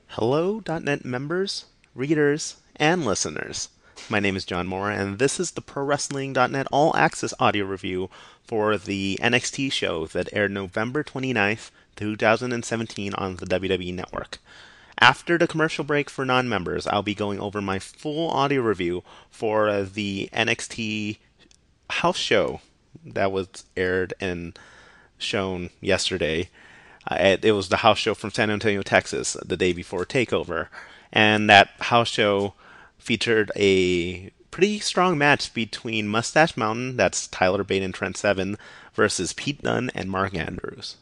Hello, .NET members, readers, and listeners. My name is John Moore, and this is the Pro Wrestling .NET All Access audio review for the NXT show that aired November 29th, 2017 on the WWE Network. After the commercial break for non members, I'll be going over my full audio review for the NXT house show that was aired and shown yesterday. It was the house show from San Antonio, Texas, the day before Takeover, and that house show featured a pretty strong match between Mustache Mountain, that's Tyler Bate and Trent Seven, versus Pete Dunne and Mark Andrews.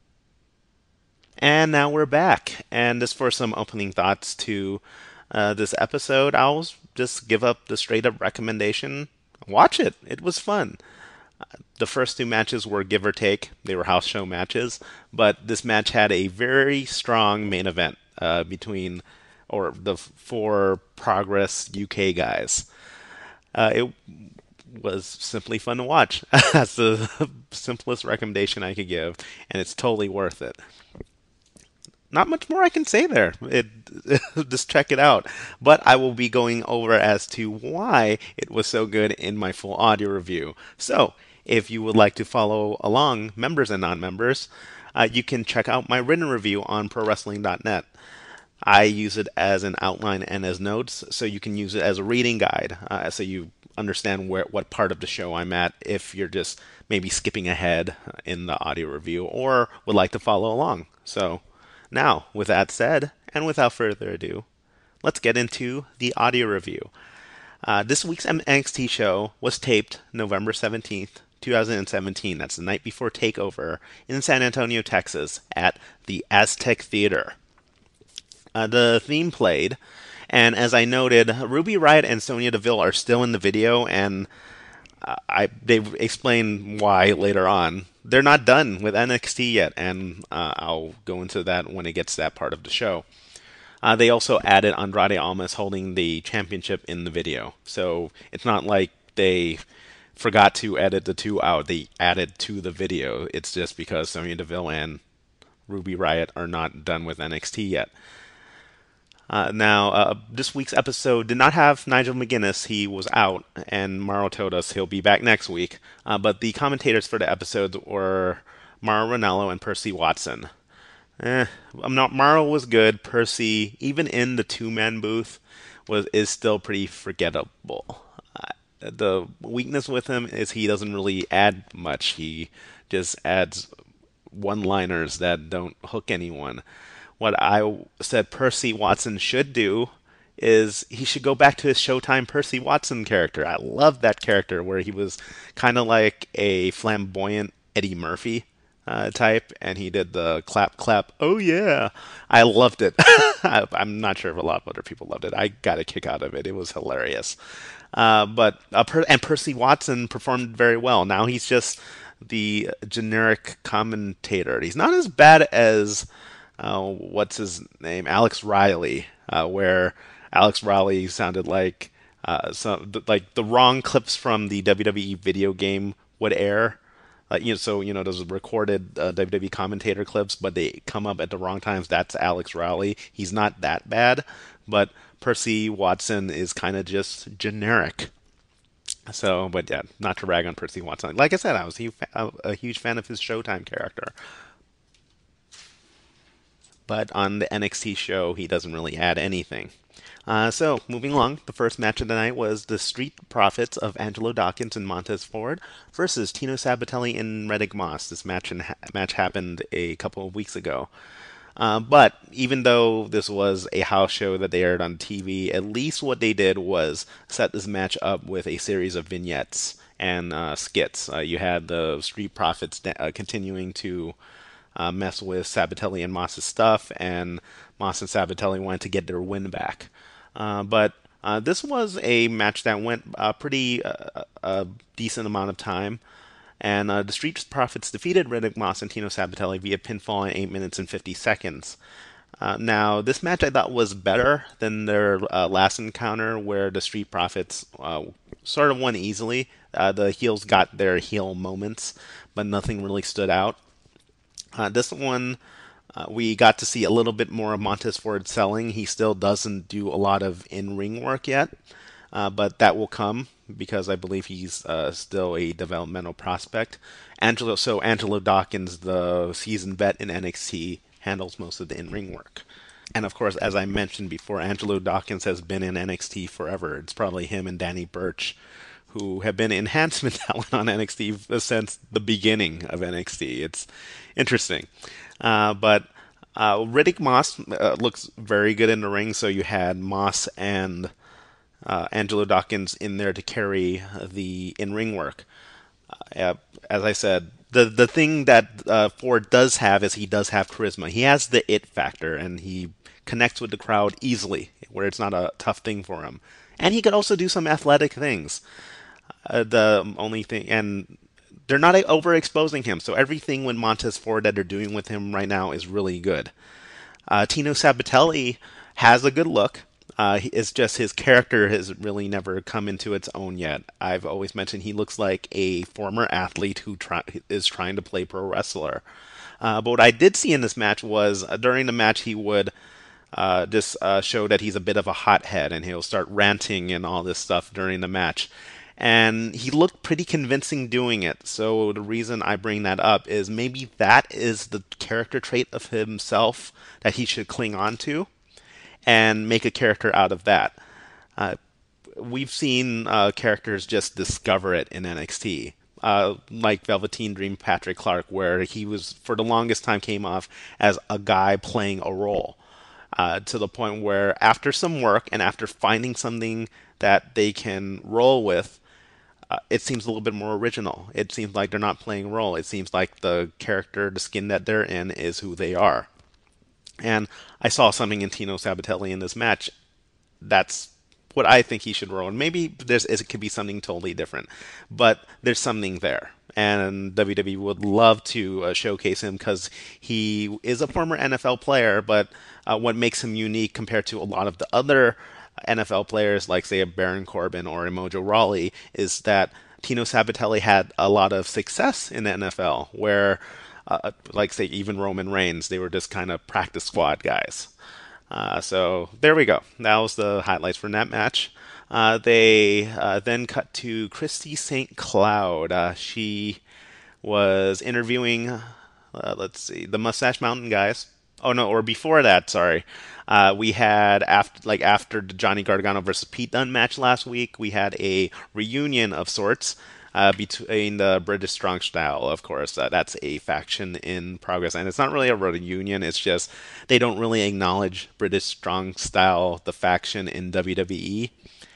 And now we're back, and just for some opening thoughts to this episode, I'll just give up the straight up recommendation. Watch it. It was fun. The first two matches were give or take. They were house show matches, but this match had a very strong main event between or the four Progress UK guys. It was simply fun to watch. That's the simplest recommendation I could give, and it's totally worth it. Not much more I can say there. Just check it out. But I will be going over as to why it was so good in my full audio review. So, if you would like to follow along, members and non-members, you can check out my written review on ProWrestling.net. I use it as an outline and as notes, so you can use it as a reading guide, so you understand what part of the show I'm at if you're just maybe skipping ahead in the audio review or would like to follow along. So, now, with that said, and without further ado, let's get into the audio review. This week's NXT show was taped November 17th, 2017. That's the night before TakeOver in San Antonio, Texas, at the Aztec Theater. The theme played, and as I noted, Ruby Riott and Sonya Deville are still in the video, and they've explained why later on. They're not done with NXT yet, and I'll go into that when it gets to that part of the show. They also added Andrade Almas holding the championship in the video, so it's not like they forgot to edit the two out. They added to the video. It's just because Sonya Deville and Ruby Riott are not done with NXT yet. This week's episode did not have Nigel McGuinness. He was out, and Mauro told us he'll be back next week. But the commentators for the episode were Mauro Ranallo and Percy Watson. Mauro was good. Percy, even in the two-man booth, is still pretty forgettable. The weakness with him is he doesn't really add much. He just adds one-liners that don't hook anyone. What I said Percy Watson should do is he should go back to his Showtime Percy Watson character. I loved that character where he was kind of like a flamboyant Eddie Murphy type, and he did the clap clap. Oh yeah, I loved it. I'm not sure if a lot of other people loved it. I got a kick out of it. It was hilarious. And Percy Watson performed very well. Now he's just the generic commentator. He's not as bad as what's his name, Alex Riley, where Alex Riley sounded like like the wrong clips from the WWE video game would air. Those recorded WWE commentator clips, but they come up at the wrong times. That's Alex Riley. He's not that bad, but Percy Watson is kind of just generic. So, but yeah, not to rag on Percy Watson. Like I said, I was a huge fan of his Showtime character. But on the NXT show, he doesn't really add anything. So, moving along, the first match of the night was the Street Profits of Angelo Dawkins and Montez Ford versus Tino Sabbatelli and Riddick Moss. This match happened a couple of weeks ago. But even though this was a house show that they aired on TV, at least what they did was set this match up with a series of vignettes and skits. You had the Street Profits continuing to mess with Sabbatelli and Moss's stuff, and Moss and Sabbatelli wanted to get their win back. But this was a match that went pretty a decent amount of time. And the Street Profits defeated Riddick Moss and Tino Sabbatelli via pinfall in 8 minutes and 50 seconds. Now, this match I thought was better than their last encounter, where the Street Profits sort of won easily. The heels got their heel moments, but nothing really stood out. This one We got to see a little bit more of Montez Ford selling. He still doesn't do a lot of in-ring work yet, but that will come because I believe he's still a developmental prospect. Angelo Dawkins, the seasoned vet in NXT, handles most of the in-ring work. And of course, as I mentioned before, Angelo Dawkins has been in NXT forever. It's probably him and Danny Burch who have been enhancement talent on NXT since the beginning of NXT. It's interesting. But Riddick Moss looks very good in the ring, so you had Moss and Angelo Dawkins in there to carry the in ring work. As I said, the thing that Ford does have is he does have charisma. He has the it factor, and he connects with the crowd easily, where it's not a tough thing for him. And he could also do some athletic things. The only thing, and they're not overexposing him, so everything with Montez Ford that they're doing with him right now is really good. Tino Sabatelli has a good look. It's just his character has really never come into its own yet. I've always mentioned he looks like a former athlete who is trying to play pro wrestler. But what I did see in this match was during the match he would just show that he's a bit of a hothead and he'll start ranting and all this stuff during the match. And he looked pretty convincing doing it. So the reason I bring that up is maybe that is the character trait of himself that he should cling on to and make a character out of that. Uh, we've seen characters just discover it in NXT. Like Velveteen Dream Patrick Clark, where he was, for the longest time, came off as a guy playing a role. To the point where, after some work and after finding something that they can roll with, it seems a little bit more original. It seems like they're not playing a role. It seems like the character, the skin that they're in, is who they are. And I saw something in Tino Sabatelli in this match. That's what I think he should roll. And maybe it could be something totally different, but there's something there. And WWE would love to showcase him because he is a former NFL player. But what makes him unique compared to a lot of the other NFL players, like say a Baron Corbin or a Mojo Rawley, is that Tino Sabatelli had a lot of success in the NFL, where like say even Roman Reigns, they were just kind of practice squad guys. So there we go. That was the highlights from that match. They then cut to Christy St. Cloud. She was interviewing, let's see, the Mustache Mountain guys. Oh no, or before that, sorry. We had after the Johnny Gargano versus Pete Dunne match last week, we had a reunion of sorts between the British Strong Style, of course. That's a faction in progress, and it's not really a reunion. It's just they don't really acknowledge British Strong Style, the faction in WWE.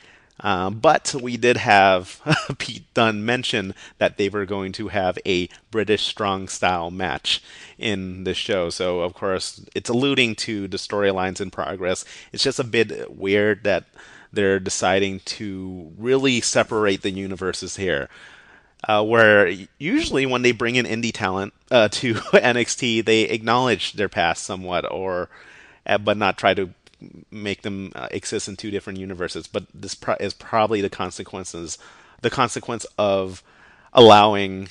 But we did have Pete Dunne mention that they were going to have a British Strong Style match in the show. So, of course, it's alluding to the storylines in progress. It's just a bit weird that they're deciding to really separate the universes here. Where usually when they bring in indie talent to NXT, they acknowledge their past somewhat, or but not try to make them exist in two different universes. But this is probably the consequence of allowing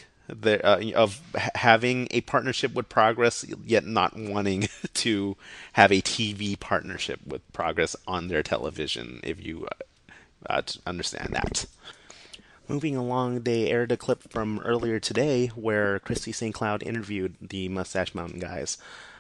having a partnership with Progress, yet not wanting to have a TV partnership with Progress on their television. If you understand that. Moving along, they aired a clip from earlier today where Christy St. Cloud interviewed the Mustache Mountain guys.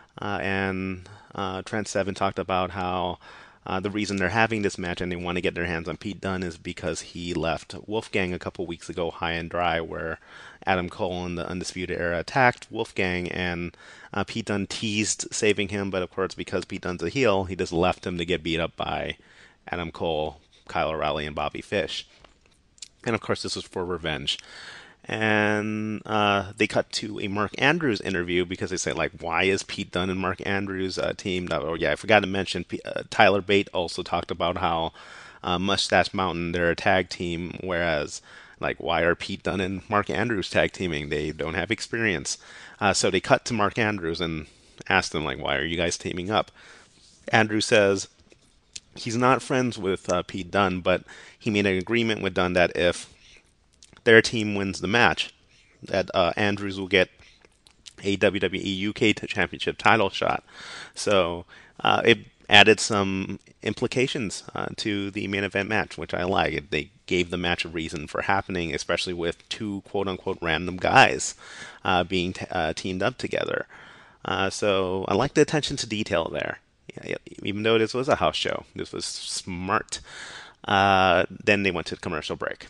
And Trent Seven talked about how the reason they're having this match and they want to get their hands on Pete Dunne is because he left Wolfgang a couple weeks ago high and dry, where Adam Cole and the Undisputed Era attacked Wolfgang, and Pete Dunne teased saving him, but of course, because Pete Dunne's a heel, he just left him to get beat up by Adam Cole, Kyle O'Reilly, and Bobby Fish. And of course, this was for revenge. And they cut to a Mark Andrews interview because they say, like, why is Pete Dunne and Mark Andrews teamed up? Oh, yeah, I forgot to mention Tyler Bate also talked about how Mustache Mountain, they're a tag team, whereas, like, why are Pete Dunne and Mark Andrews tag teaming? They don't have experience. So they cut to Mark Andrews and asked him, like, why are you guys teaming up? Andrews says he's not friends with Pete Dunne, but he made an agreement with Dunne that if their team wins the match, that Andrews will get a WWE UK Championship title shot. So it added some implications to the main event match, which I like. They gave the match a reason for happening, especially with two quote unquote random guys being teamed up together. So I like the attention to detail there. Yeah, even though this was a house show, this was smart. Then they went to commercial break.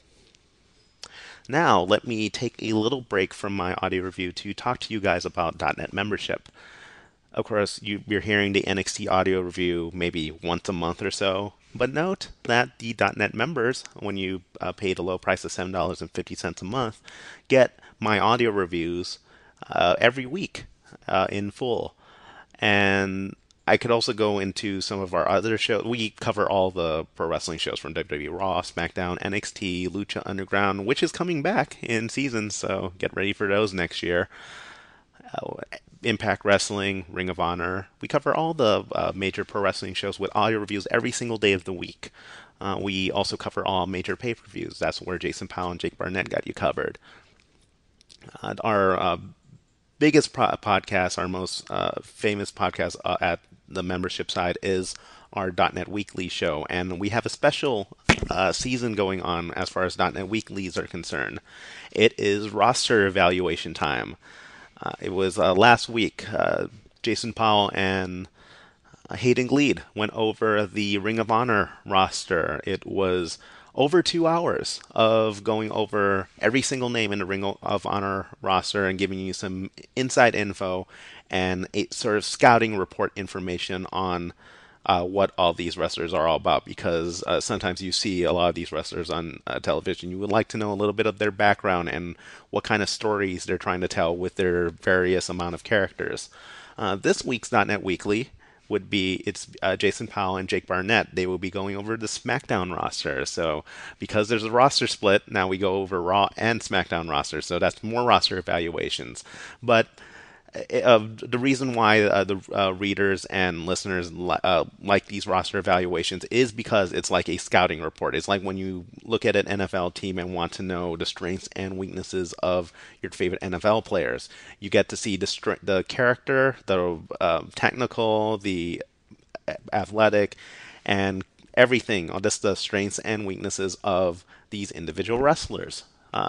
Now, let me take a little break from my audio review to talk to you guys about .NET membership. Of course, you're hearing the NXT audio review maybe once a month or so, but note that the .NET members, when you pay the low price of $7.50 a month, get my audio reviews every week in full. And I could also go into some of our other shows. We cover all the pro wrestling shows from WWE Raw, SmackDown, NXT, Lucha Underground, which is coming back in season, so get ready for those next year. Impact Wrestling, Ring of Honor. We cover all the major pro wrestling shows with audio reviews every single day of the week. We also cover all major pay-per-views. That's where Jason Powell and Jake Barnett got you covered. Our biggest podcast, our most famous podcast at the membership side is our .NET Weekly show, and we have a special season going on as far as .NET Weeklies are concerned. It is roster evaluation time. It was last week. Jason Powell and Hayden Gleed went over the Ring of Honor roster. It was over 2 hours of going over every single name in the Ring of Honor roster and giving you some inside info and a sort of scouting report information on what all these wrestlers are all about. Because sometimes you see a lot of these wrestlers on television. You would like to know a little bit of their background and what kind of stories they're trying to tell with their various amount of characters. This week's .NET Weekly would be it's Jason Powell and Jake Barnett. They will be going over the SmackDown roster. So because there's a roster split, now we go over Raw and SmackDown roster. So that's more roster evaluations. But the reason why the readers and listeners like these roster evaluations is because it's like a scouting report. It's like when you look at an NFL team and want to know the strengths and weaknesses of your favorite NFL players. You get to see the character, the technical, the athletic, and everything, just the strengths and weaknesses of these individual wrestlers.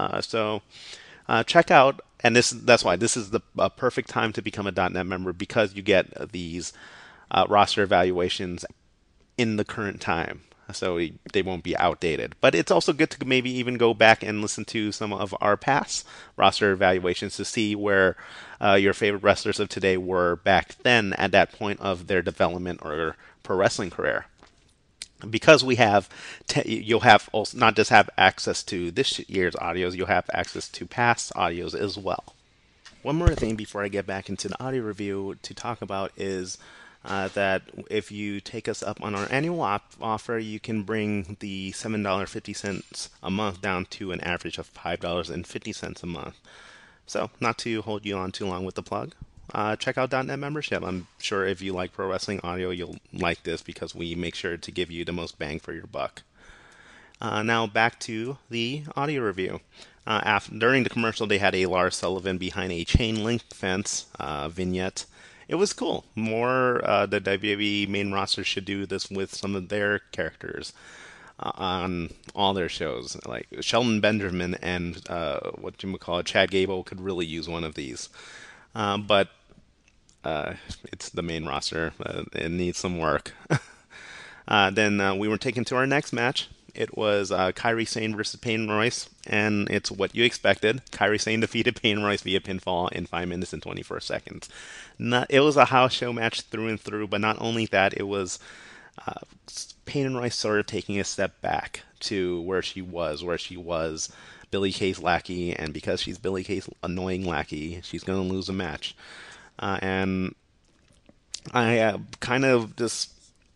Check out, and that's why this is the perfect time to become a .NET member, because you get these roster evaluations in the current time, so they won't be outdated. But it's also good to maybe even go back and listen to some of our past roster evaluations to see where your favorite wrestlers of today were back then at that point of their development or pro wrestling career. Because you'll have also not just have access to this year's audios, you'll have access to past audios as well. One more thing before I get back into the audio review to talk about is that if you take us up on our annual offer, you can bring the $7.50 a month down to an average of $5.50 a month. So, not to hold you on too long with the plug, check out .NET membership. I'm sure if you like pro wrestling audio, you'll like this because we make sure to give you the most bang for your buck. Now back to the audio review. During the commercial, they had a Lars Sullivan behind a chain link fence vignette. It was cool. More the WWE main roster should do this with some of their characters on all their shows. Like Shelton Benjamin and Chad Gable could really use one of these. But it's the main roster. It needs some work. Then we were taken to our next match. It was Kairi Sane versus Peyton Royce, and it's what you expected. Kairi Sane defeated Peyton Royce via pinfall in 5 minutes and 24 seconds. It was a house show match through and through, but not only that, it was Peyton Royce sort of taking a step back to where she was Billie Kay's lackey, and because she's Billie Kay's annoying lackey, she's going to lose a match. And I kind of just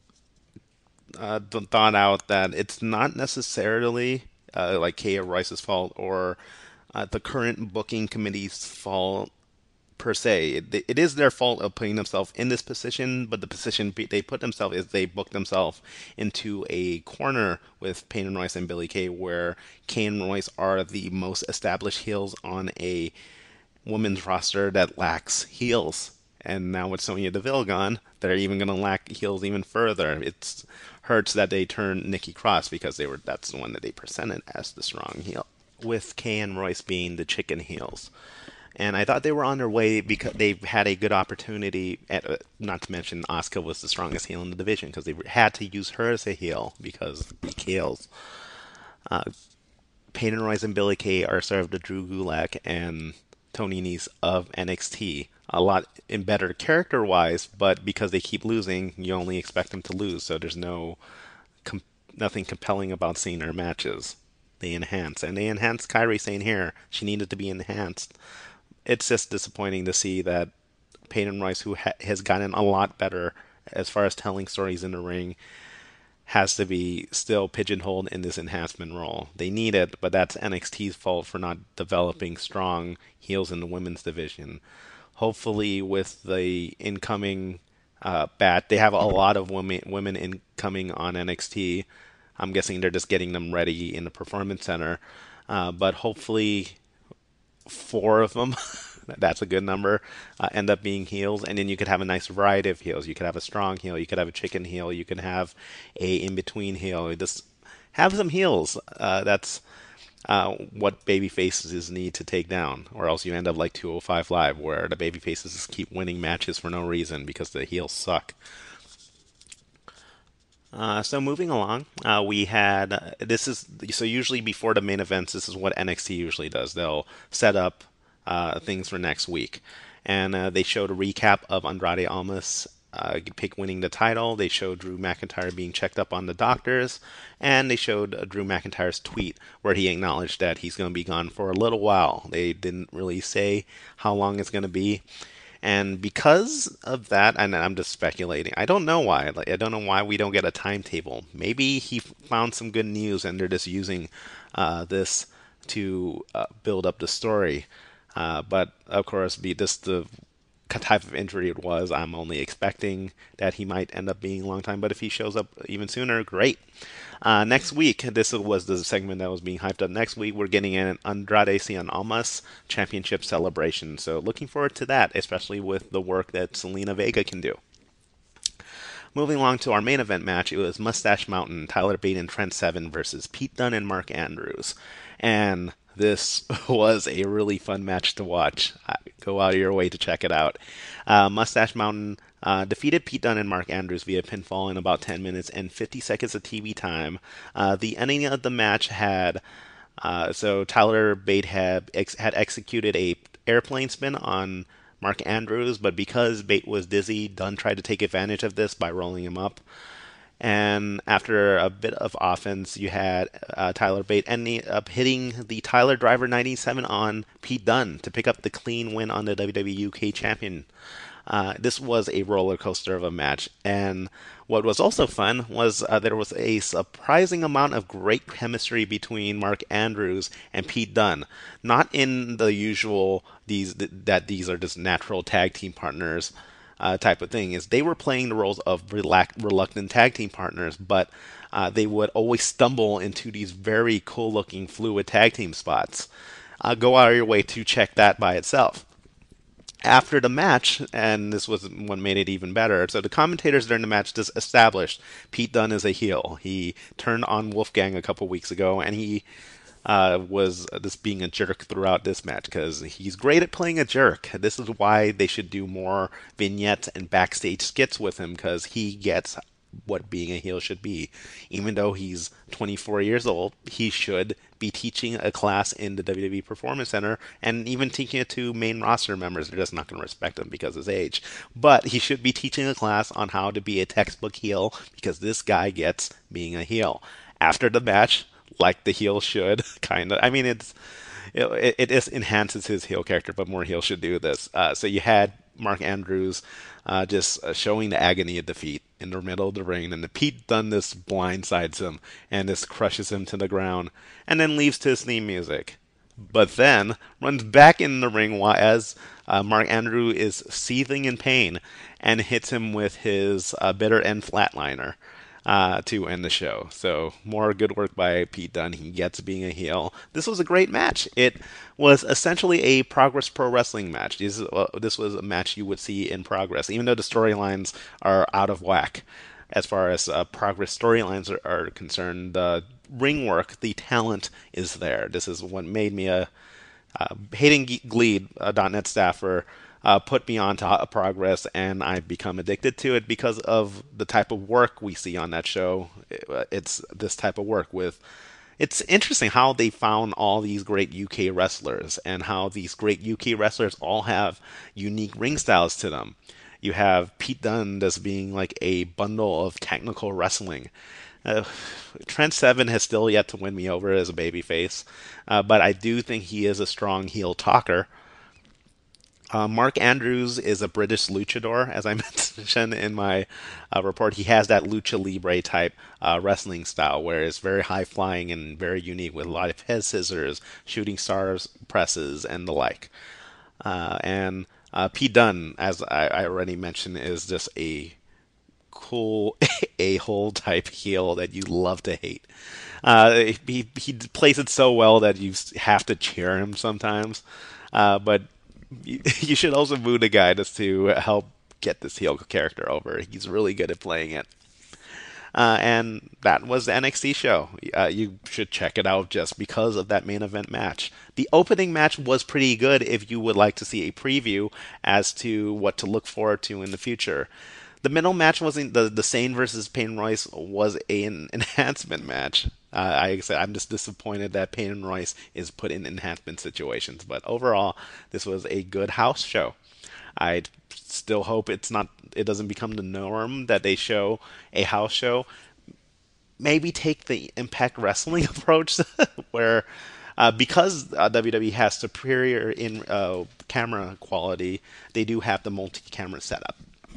thought out that it's not necessarily like Kaya Rice's fault or the current booking committee's fault per se. It is their fault of putting themselves in this position, but the position they put themselves is they booked themselves into a corner with Peyton Royce and Billie Kay, where Kay and Royce are the most established heels on a women's roster that lacks heels. And now with Sonya Deville gone, they're even going to lack heels even further. It hurts that they turned Nikki Cross because that's the one that they presented as the strong heel, with Kay and Royce being the chicken heels. And I thought they were on their way because they had a good opportunity. Not to mention, Asuka was the strongest heel in the division because they had to use her as a heel because weak heels. Peyton Royce and Billie Kay are sort of the Drew Gulak and Tony Nese of NXT. A lot in better character wise, but because they keep losing, you only expect them to lose. So there's nothing compelling about seeing their matches. They enhance, and they enhanced Kairi Sane here. She needed to be enhanced. It's just disappointing to see that Peyton Royce, who has gotten a lot better as far as telling stories in the ring, has to be still pigeonholed in this enhancement role. They need it, but that's NXT's fault for not developing strong heels in the women's division. Hopefully, with the incoming they have a lot of women incoming on NXT. I'm guessing they're just getting them ready in the Performance Center. But hopefully, 4 of them, that's a good number, end up being heels. And then you could have a nice variety of heels. You could have a strong heel. You could have a chicken heel. You could have a in-between heel. Just have some heels. That's what baby faces need to take down, or else you end up like 205 Live, where the baby faces just keep winning matches for no reason because the heels suck. So moving along, we had this is so usually before the main events, this is what NXT usually does. They'll set up things for next week, and they showed a recap of Andrade Almas pick winning the title. They showed Drew McIntyre being checked up on the doctors, and they showed Drew McIntyre's tweet where he acknowledged that he's going to be gone for a little while. They didn't really say how long it's going to be. And because of that, and I'm just speculating, I don't know why. Like, I don't know why we don't get a timetable. Maybe he found some good news and they're just using this to build up the story. But of course, be this the type of injury it was, I'm only expecting that he might end up being a long time. But if he shows up even sooner, great. Next week, this was the segment that was being hyped up. Next week, we're getting an Andrade Cien Almas Championship celebration. So looking forward to that, especially with the work that Selena Vega can do. Moving along to our main event match, it was Mustache Mountain, Tyler Bate and Trent Seven versus Pete Dunne and Mark Andrews. And this was a really fun match to watch. Go out of your way to check it out. Mustache Mountain defeated Pete Dunne and Mark Andrews via pinfall in about 10 minutes and 50 seconds of TV time. The ending of the match had so Tyler Bate had executed a airplane spin on Mark Andrews, but because Bate was dizzy, Dunne tried to take advantage of this by rolling him up. And after a bit of offense, you had Tyler Bate ending up hitting the Tyler Driver 97 on Pete Dunne to pick up the clean win on the WWE UK champion. This was a roller coaster of a match. And what was also fun was there was a surprising amount of great chemistry between Mark Andrews and Pete Dunne. Not in the usual these are just natural tag team partners type of thing. Is they were playing the roles of reluctant tag team partners, but they would always stumble into these very cool looking fluid tag team spots. Go out of your way to check that by itself. After the match, and this was what made it even better, so the commentators during the match just established Pete Dunne is a heel. He turned on Wolfgang a couple weeks ago, and he was just being a jerk throughout this match because he's great at playing a jerk. This is why they should do more vignettes and backstage skits with him, because he gets what being a heel should be. Even though he's 24 years old, he should be teaching a class in the WWE Performance Center and even teaching it to main roster members. They're just not going to respect him because of his age. But he should be teaching a class on how to be a textbook heel, because this guy gets being a heel. After the match, like the heel should, kind of. I mean, it just enhances his heel character, but more heels should do this. So you had Mark Andrews just showing the agony of defeat in the middle of the ring, and the Pete Dunne this blindsides him and this crushes him to the ground, and then leaves to his theme music. But then runs back in the ring as Mark Andrew is seething in pain and hits him with his bitter end flatliner. to end the show. So more good work by Pete Dunne. He gets being a heel. This was a great match. It was essentially a Progress Pro Wrestling match. This was a match you would see in Progress, even though the storylines are out of whack as far as Progress storylines are concerned. The ring work, the talent is there. This is what made me a Hayden Gleed, a .NET staffer, put me on to Progress, and I've become addicted to it because of the type of work we see on that show. It's this type of work with. It's interesting how they found all these great UK wrestlers and how these great UK wrestlers all have unique ring styles to them. You have Pete Dunne as being like a bundle of technical wrestling. Uh, Trent Seven has still yet to win me over as a babyface, but I do think he is a strong heel talker. Mark Andrews is a British luchador, as I mentioned in my report. He has that lucha libre type wrestling style, where it's very high flying and very unique, with a lot of head scissors, shooting stars presses, and the like. And Pete Dunne, as I already mentioned, is just a cool a-hole type heel that you love to hate. He plays it so well that you have to cheer him sometimes. But you should also boo the guy just to help get this heel character over. He's really good at playing it. And that was the NXT show. You should check it out just because of that main event match. The opening match was pretty good if you would like to see a preview as to what to look forward to in the future. The middle match wasn't the Sane versus Peyton Royce was an enhancement match. I said I'm just disappointed that Peyton Royce is put in enhancement situations, but overall, this was a good house show. I still hope it doesn't become the norm that they show a house show. Maybe take the Impact Wrestling approach, where because WWE has superior in camera quality, they do have the multi-camera setup.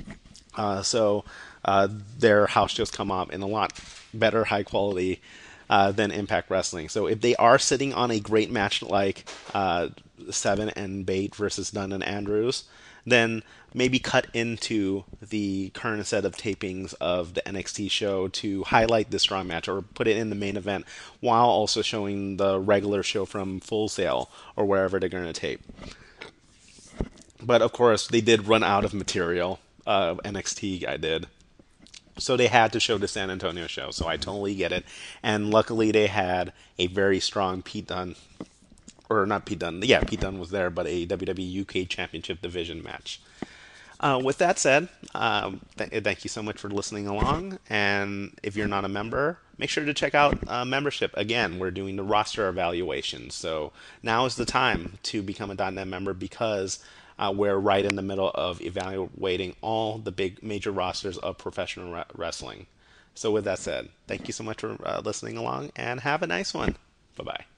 So their house shows come up in a lot better high quality than Impact Wrestling. So if they are sitting on a great match like Seven and Bate versus Dunn and Andrews, then maybe cut into the current set of tapings of the NXT show to highlight this Raw match, or put it in the main event while also showing the regular show from Full Sail or wherever they're going to tape. But of course, they did run out of material. NXT I did. So they had to show the San Antonio show. So I totally get it. And luckily they had a very strong Pete Dunne, or not Pete Dunne. Yeah, Pete Dunne was there, but a WWE UK Championship Division match. With that said, thank you so much for listening along. And if you're not a member, make sure to check out membership. Again, we're doing the roster evaluation. So now is the time to become a .NET member because we're right in the middle of evaluating all the big major rosters of professional wrestling. So with that said, thank you so much for listening along and have a nice one. Bye bye.